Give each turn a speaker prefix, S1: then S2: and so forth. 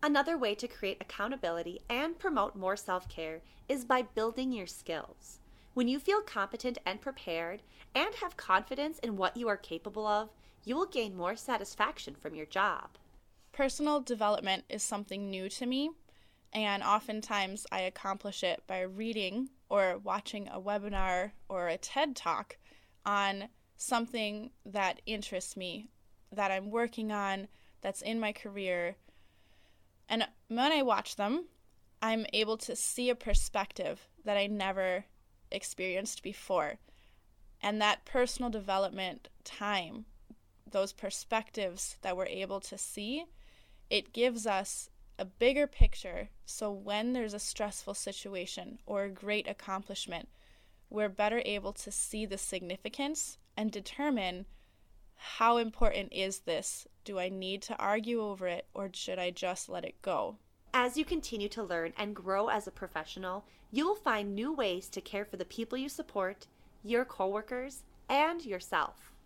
S1: Another way to create accountability and promote more self-care is by building your skills. When you feel competent and prepared and have confidence in what you are capable of, you will gain more satisfaction from your job.
S2: Personal development is something new to me, and oftentimes I accomplish it by reading or watching a webinar or a TED Talk on something that interests me, that I'm working on, that's in my career. And when I watch them, I'm able to see a perspective that I never experienced before. And that personal development time, those perspectives that we're able to see, it gives us a bigger picture. So when there's a stressful situation or a great accomplishment, we're better able to see the significance and determine how important is this? Do I need to argue over it, or should I just let it go?
S1: As you continue to learn and grow as a professional, you will find new ways to care for the people you support, your coworkers, and yourself.